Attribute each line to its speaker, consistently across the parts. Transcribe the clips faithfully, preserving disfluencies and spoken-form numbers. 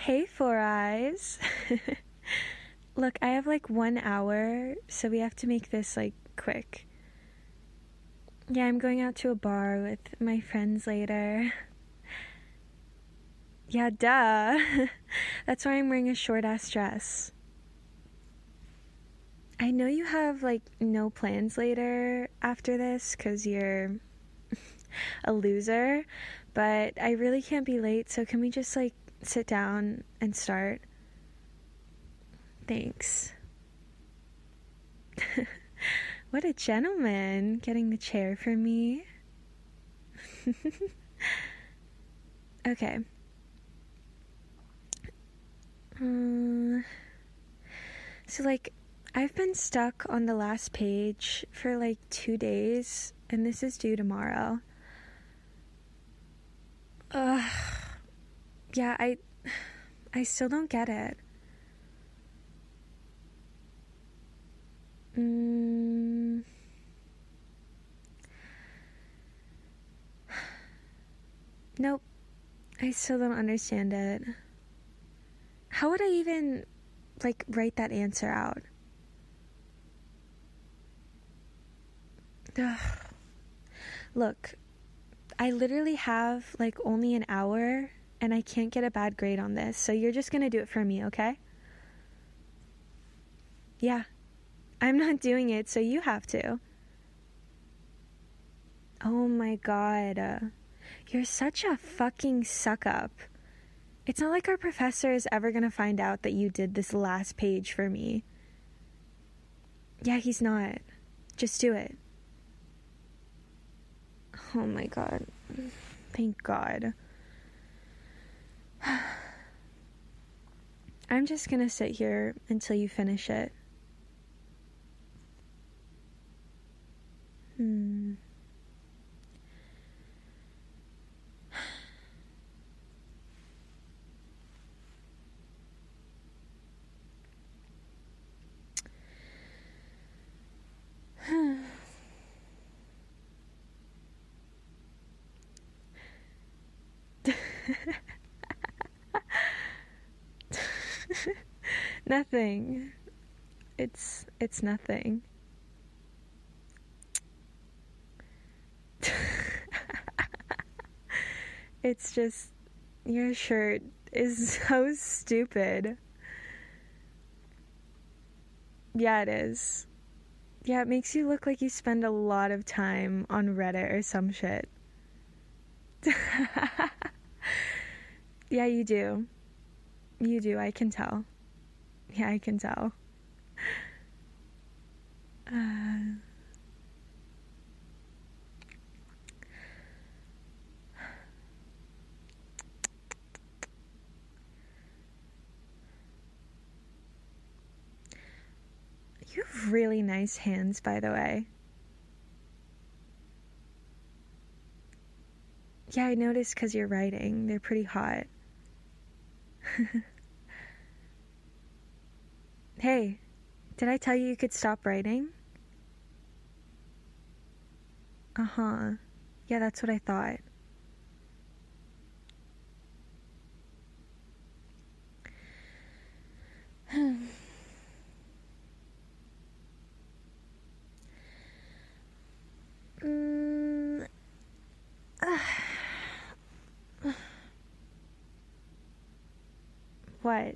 Speaker 1: Hey, Four Eyes. Look, I have like one hour, so we have to make this like quick. Yeah, I'm going out to a bar with my friends later. Yeah, duh. That's why I'm wearing a short ass dress. I know you have like no plans later after this because you're a loser, but I really can't be late, so can we just like sit down and start? Thanks. What a gentleman, getting the chair for me. Okay. Um, so, like, I've been stuck on the last page for like two days, and this is due tomorrow. Ugh. Yeah, I, I still don't get it. Mm. Nope. I still don't understand it. How would I even, like, write that answer out? Ugh. Look, I literally have, like, only an hour, and I can't get a bad grade on this, so you're just gonna do it for me, okay? Yeah. I'm not doing it, so you have to. Oh my god. Uh, you're such a fucking suck-up. It's not like our professor is ever gonna find out that you did this last page for me. Yeah, he's not. Just do it. Oh my god. Thank God. I'm just gonna sit here until you finish it. Hmm. Nothing. It's it's nothing. It's just your shirt is so stupid. Yeah, it is. Yeah, it makes you look like you spend a lot of time on Reddit or some shit. Yeah, you do. You do, I can tell. Yeah, I can tell. Uh, you have really nice hands, by the way. Yeah, I noticed because you're writing. They're pretty hot. Hey, did I tell you you could stop writing? Uh-huh. Yeah, that's what I thought. mm, what?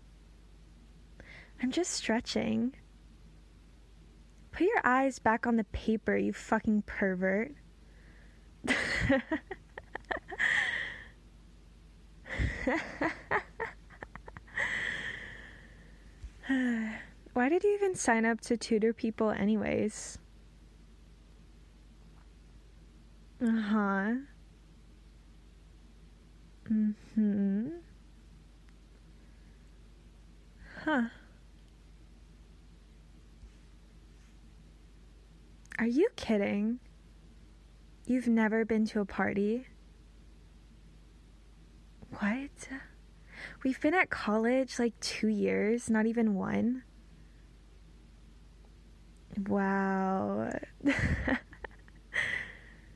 Speaker 1: I'm just stretching. Put your eyes back on the paper, you fucking pervert. Why did you even sign up to tutor people anyways? Uh-huh. Mm-hmm. Huh. Are you kidding? You've never been to a party? What? We've been at college like two years, not even one. Wow.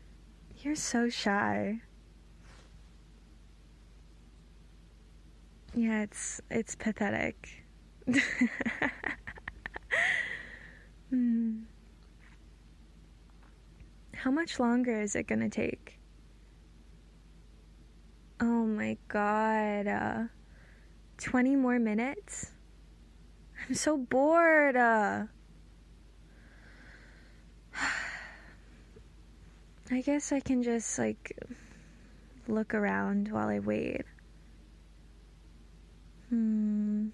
Speaker 1: You're so shy. Yeah, it's it's pathetic. Hmm. How much longer is it gonna take? Oh my god. Uh, twenty more minutes? I'm so bored. Uh, I guess I can just, like, look around while I wait. Hmm.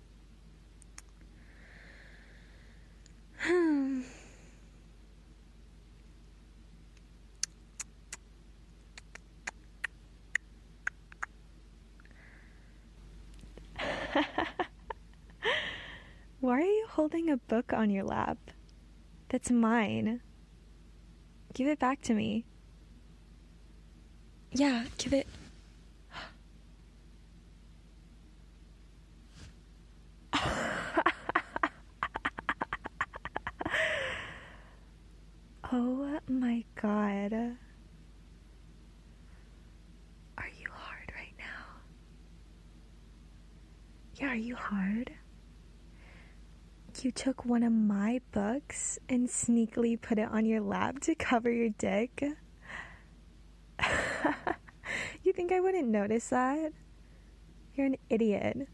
Speaker 1: Hmm. Why are you holding a book on your lap? That's mine. Give it back to me. Yeah, give it. Oh my god. Are you hard right now? Yeah, are you hard? You took one of my books and sneakily put it on your lap to cover your dick? You think I wouldn't notice that? You're an idiot.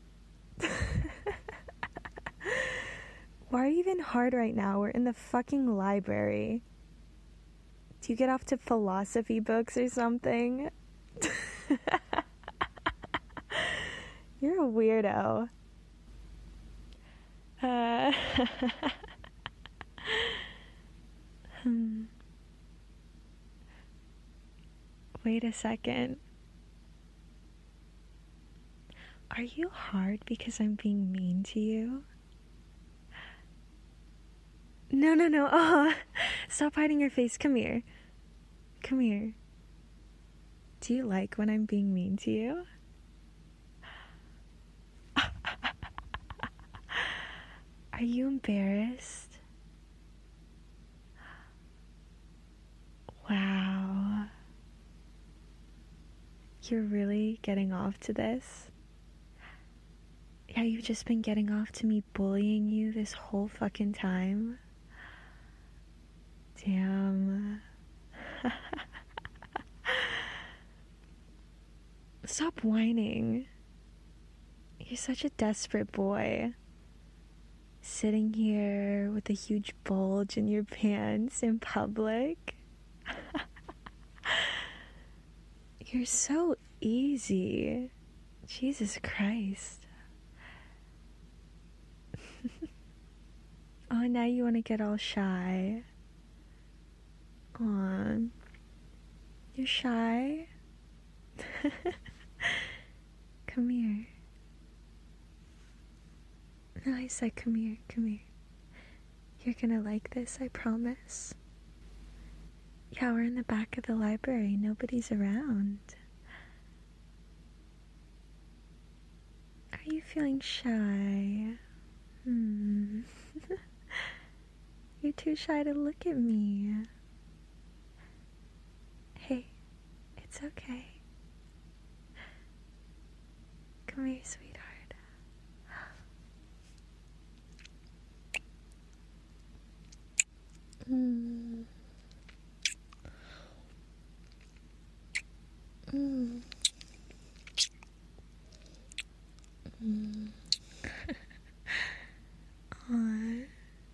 Speaker 1: Why are you even hard right now? We're in the fucking library. Do you get off to philosophy books or something? You're a weirdo. Uh, hmm. Wait a second. Are you hard because I'm being mean to you? No, no, no. Oh, stop hiding your face. Come here. Come here. Do you like when I'm being mean to you? Are you embarrassed? Wow. You're really getting off to this? Yeah, you've just been getting off to me bullying you this whole fucking time? Damn. Stop whining. You're such a desperate boy. Sitting here with a huge bulge in your pants in public. You're so easy. Jesus Christ. Oh, now you want to get all shy. Aw. You're shy? Come here. No, I said come here, come here. You're gonna like this, I promise. Yeah, we're in the back of the library. Nobody's around. Are you feeling shy? Hmm. You're too shy to look at me. Hey, it's okay. Come here, sweetheart. Mm. Mm. Mm. Aw.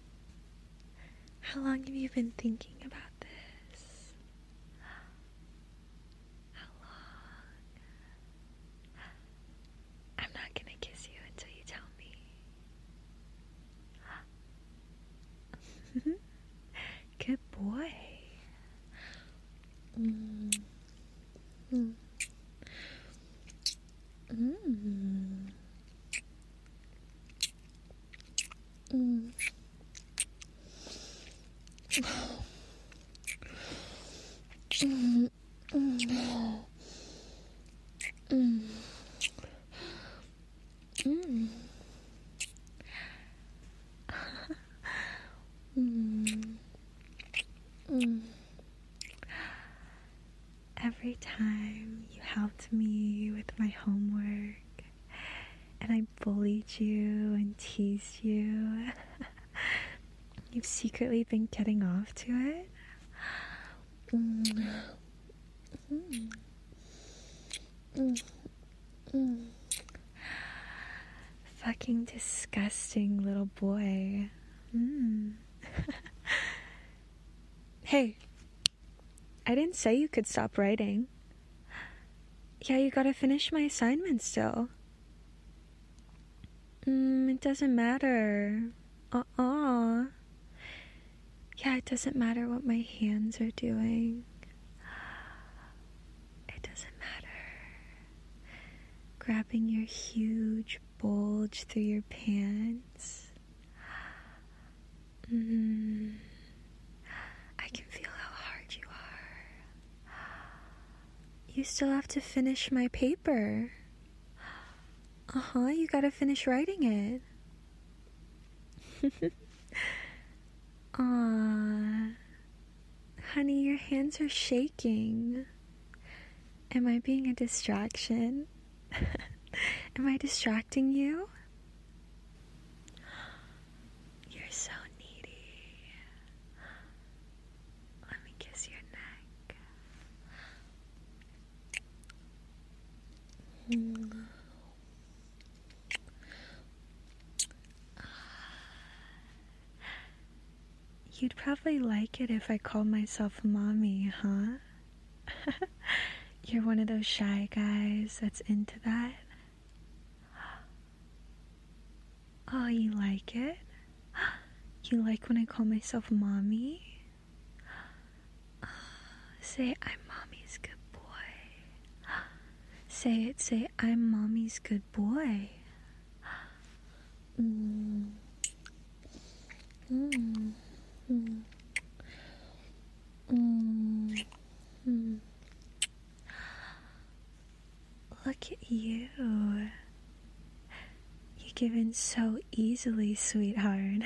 Speaker 1: How long have you been thinking about this? How long? I'm not gonna kiss you until you tell me. Good boy. Mm. Mm. Mm. Mm. Mm. Mm. Mm. Mm. Mm. Mm. Every time you helped me with my homework, and I bullied you and teased you. You've secretly been getting off to it. Mm. Mm. Mm. Mm. Fucking disgusting little boy. Mm. Hey, I didn't say you could stop writing. Yeah, you gotta finish my assignment still. Mm, it doesn't matter. Uh-uh. Yeah, it doesn't matter what my hands are doing. It doesn't matter. Grabbing your huge bulge through your pants. Mm. I can feel how hard you are. You still have to finish my paper. Uh-huh, you gotta finish writing it. Aw, honey, your hands are shaking. Am I being a distraction? Am I distracting you? You're so needy. Let me kiss your neck. Mm. You'd probably like it if I called myself mommy, huh? You're one of those shy guys that's into that. Oh, you like it? You like when I call myself mommy? Say, I'm mommy's good boy. Say it, say, I'm mommy's good boy. Mm. Mm. Mm. Mm. Mm. Look at you. You give in so easily, sweetheart.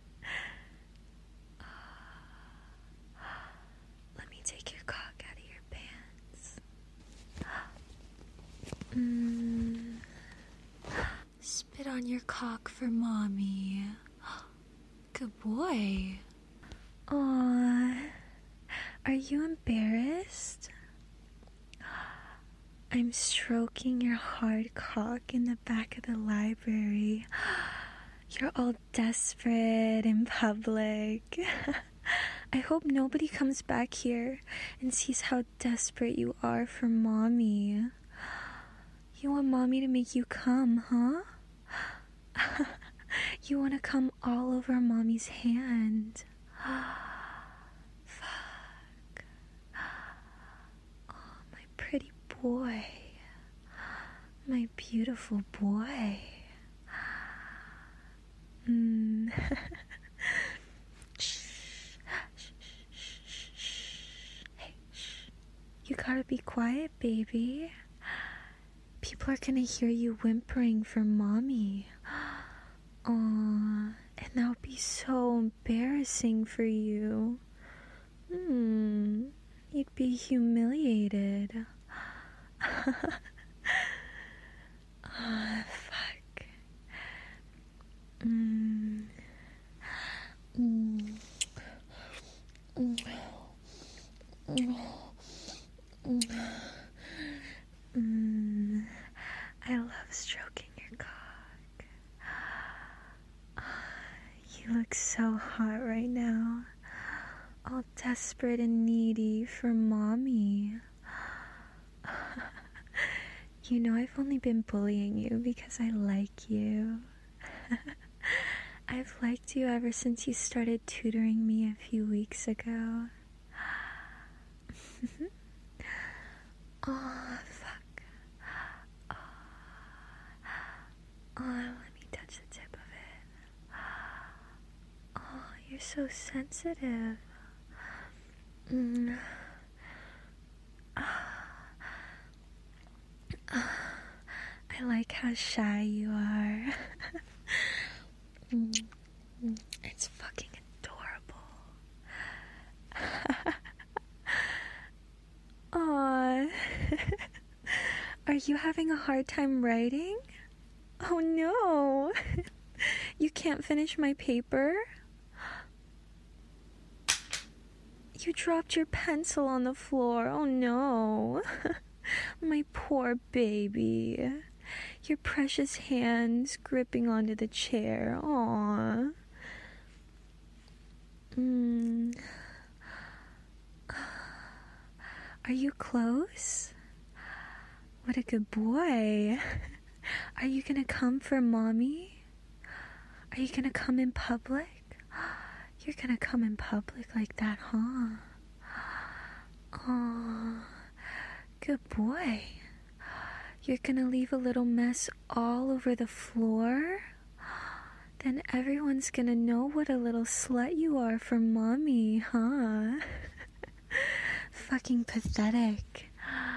Speaker 1: Let me take your cock out of your pants. Mm. Spit on your cock for mommy. Good boy. Aww. Are you embarrassed? I'm stroking your hard cock in the back of the library. You're all desperate in public. I hope nobody comes back here and sees how desperate you are for mommy. You want mommy to make you come, huh? You want to come all over mommy's hand. Fuck. Oh, my pretty boy. My beautiful boy. Mm. Shh. Shh, shh, shh, shh. Hey, shh. You gotta be quiet, baby. People are gonna hear you whimpering for mommy. Aw, and that would be so embarrassing for you. Hmm, you'd be humiliated. Ah, fuck. Mm. Mm. Mm. Mm. Mm. I love stroking your cock. You look so hot right now, all desperate and needy for mommy. You know I've only been bullying you because I like you. I've liked you ever since you started tutoring me a few weeks ago. Oh, fuck. Oh. Oh, let me touch the tip of it. Oh, you're so sensitive. Mm. I like how shy you are. Mm. It's fucking adorable. Aww. Are you having a hard time writing? Oh no! You can't finish my paper? You dropped your pencil on the floor. Oh no. My poor baby. Your precious hands gripping onto the chair. Aww. Mm. Are you close? What a good boy. Are you gonna come for mommy? Are you gonna come in public? You're gonna come in public like that, huh? Aw, good boy. You're gonna leave a little mess all over the floor? Then everyone's gonna know what a little slut you are for mommy, huh? Fucking pathetic.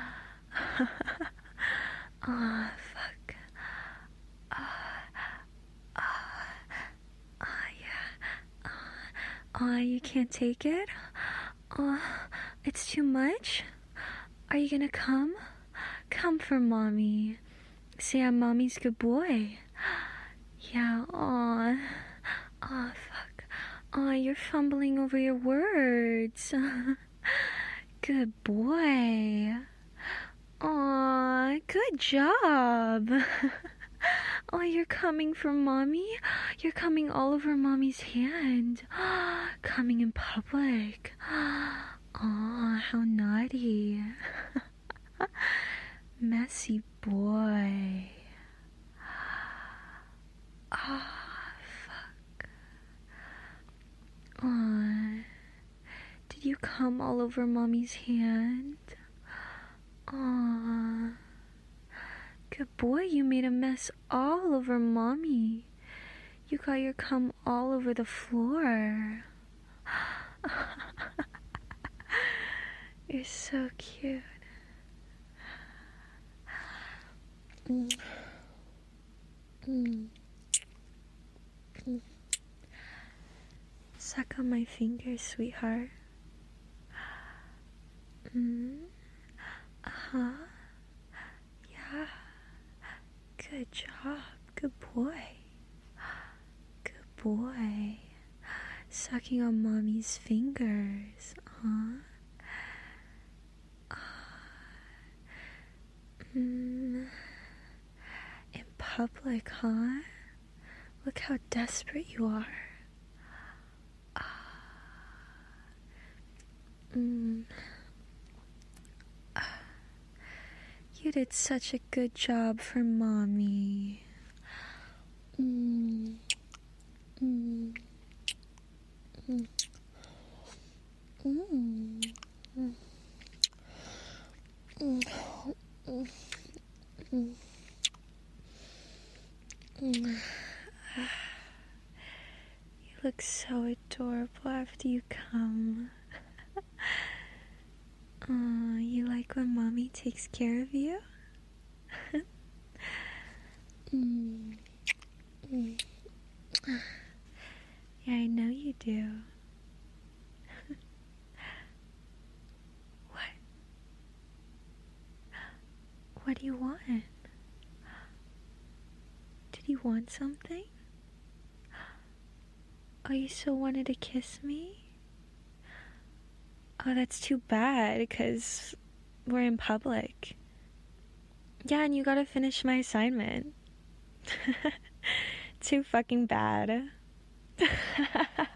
Speaker 1: Aw, fuck. Ah, ah, ah, yeah. Aw, you can't take it? Aw, it's too much? Are you gonna come? Come for mommy. Say I'm mommy's good boy. Yeah, aw. Aw, fuck. Aw, you're fumbling over your words. Good boy. Aw, good job. Oh, you're coming for mommy? You're coming all over mommy's hand. Coming in public. Aw, how naughty. Messy boy. Ah, fuck. Aw. Did you come all over mommy's hand? Aw. Good boy, you made a mess all over mommy. You got your cum all over the floor. You're so cute. Mm. Mm. Mm. Suck on my fingers, sweetheart. Mm. Uh-huh. Yeah. Good job. Good boy. Good boy. Sucking on mommy's fingers. Huh? Mm. In public, huh? Look how desperate you are. Mm. You did such a good job for mommy. Mm. Mm. Mm. Mm. Mm. Mm. Mm. Mm. You look so adorable after you come. Aw, you like when mommy takes care of you? mm. Mm. Yeah, I know you do. What? What do you want? Did you want something? Oh, you still wanted to kiss me? Oh, that's too bad, because we're in public. Yeah, and you gotta finish my assignment. Too fucking bad.